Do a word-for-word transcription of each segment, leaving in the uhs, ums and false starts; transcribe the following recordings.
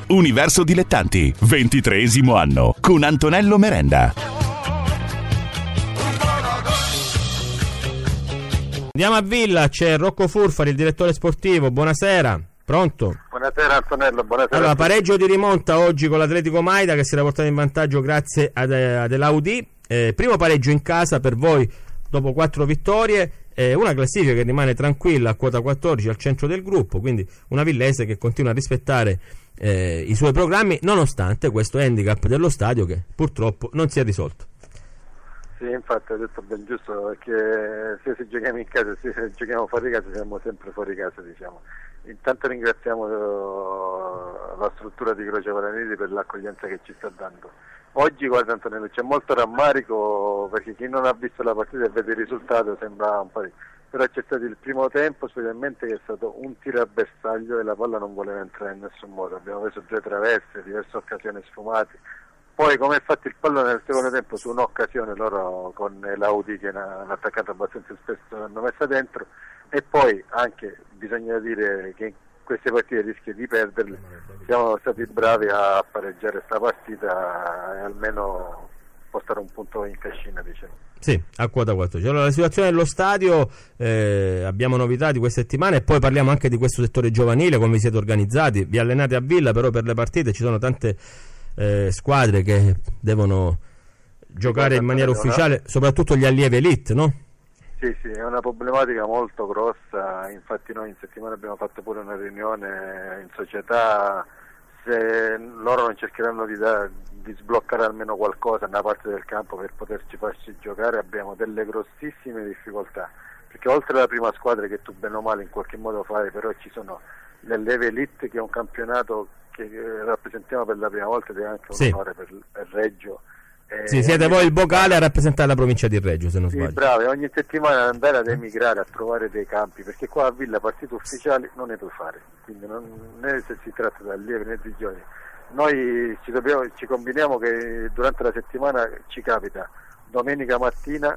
Universo Dilettanti, ventitreesimo anno, con Antonello Merenda. Andiamo a Villa, c'è Rocco Furfari, il direttore sportivo. Buonasera, pronto? Buonasera Antonello, buonasera. Allora, pareggio di rimonta oggi con l'Atletico Maida, che si era portato in vantaggio grazie ad, ad Elaudi. Eh, primo pareggio in casa per voi dopo quattro vittorie. Eh, una classifica che rimane tranquilla a quota quattordici al centro del gruppo, quindi una Villese che continua a rispettare eh, i suoi programmi nonostante questo handicap dello stadio che purtroppo non si è risolto. Sì, infatti hai detto ben giusto, perché se si giochiamo in casa, se si giochiamo fuori casa siamo sempre fuori casa, diciamo. Intanto ringraziamo la struttura di Croce Paraniti per l'accoglienza che ci sta dando. Oggi, guarda Antonello, c'è molto rammarico perché chi non ha visto la partita e vede il risultato sembra un po' di... però c'è stato il primo tempo specialmente che è stato un tiro a bersaglio e la palla non voleva entrare in nessun modo. Abbiamo preso due traverse, diverse occasioni sfumate. Poi come è fatto il pallone nel secondo tempo, su un'occasione loro con l'Audi che hanno attaccato abbastanza spesso l'hanno messa dentro, e poi anche bisogna dire che in queste partite rischia di perderle, siamo stati bravi a pareggiare questa partita e almeno portare un punto in cascina, diciamo. Sì, a quota quattordici. Allora, la situazione dello stadio, eh, abbiamo novità di questa settimana e poi parliamo anche di questo settore giovanile, come vi siete organizzati. Vi allenate a Villa, però per le partite ci sono tante eh, squadre che devono giocare in maniera ufficiale, soprattutto gli allievi elite, no? Sì, sì, è una problematica molto grossa, infatti noi in settimana abbiamo fatto pure una riunione in società, se loro non cercheranno di, da, di sbloccare almeno qualcosa nella parte del campo per poterci farci giocare abbiamo delle grossissime difficoltà, perché oltre alla prima squadra che tu bene o male in qualche modo fai, però ci sono le Leve Elite che è un campionato che rappresentiamo per la prima volta ed è anche un sì. onore per, per Reggio. Eh, sì, siete voi il vocale a rappresentare la provincia di Reggio, se non sì, sbaglio. Bravi, ogni settimana andare ad emigrare a trovare dei campi, perché qua a Villa partite ufficiali non ne puoi fare, quindi non, né se si tratta di allievi né di giovani. Noi ci, dobbiamo, ci combiniamo che durante la settimana ci capita domenica mattina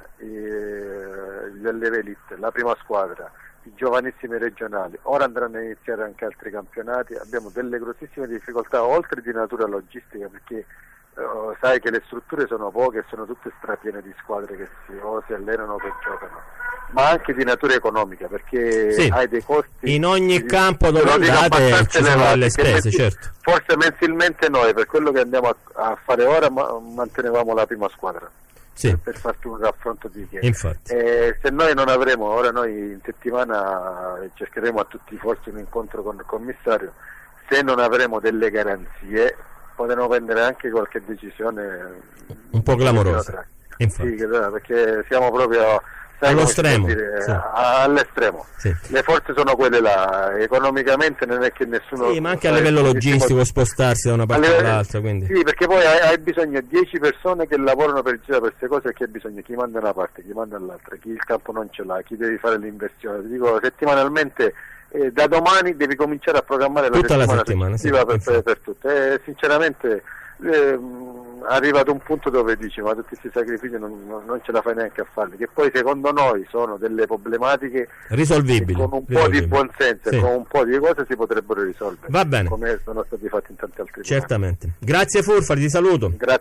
eh, gli allievi elite, la prima squadra, i giovanissimi regionali, ora andranno a iniziare anche altri campionati, abbiamo delle grossissime difficoltà oltre di natura logistica, perché Uh, sai che le strutture sono poche e sono tutte strapiene di squadre che si, o si allenano o che giocano, ma anche di natura economica, perché sì. hai dei costi in ogni di, campo dove andate ci sono delle spese, mensi, certo. Forse mensilmente noi per quello che andiamo a, a fare ora ma, mantenevamo la prima squadra, sì. per, per farti un raffronto di chiede. Infatti. Eh, se noi non avremo, ora noi in settimana cercheremo a tutti i forti un incontro con il commissario, se non avremo delle garanzie potremmo prendere anche qualche decisione un po' clamorosa, sì, perché siamo proprio sai, allo stremo, dire, sì. all'estremo. Sì. Le forze sono quelle là, economicamente non è che nessuno. Sì, ma anche a livello logistico spostarsi da una parte livello... all'altra. Quindi. Sì, perché poi hai, hai bisogno di dieci persone che lavorano per girare per queste cose, e che hai bisogno chi manda una parte, chi manda l'altra, chi il campo non ce l'ha, chi devi fare l'inversione. Ti dico settimanalmente. Eh, da domani devi cominciare a programmare tutta la settimana, la settimana sì, per, per, per tutto. E sinceramente eh, arrivato a un punto dove dici ma tutti questi sacrifici non, non, non ce la fai neanche a farli, che poi secondo noi sono delle problematiche risolvibili con un risolvibili. po' di buonsenso sì. e con un po' di cose si potrebbero risolvere. Va bene, come sono stati fatti in tanti altri certamente. Grazie Furfari, ti saluto. Grazie.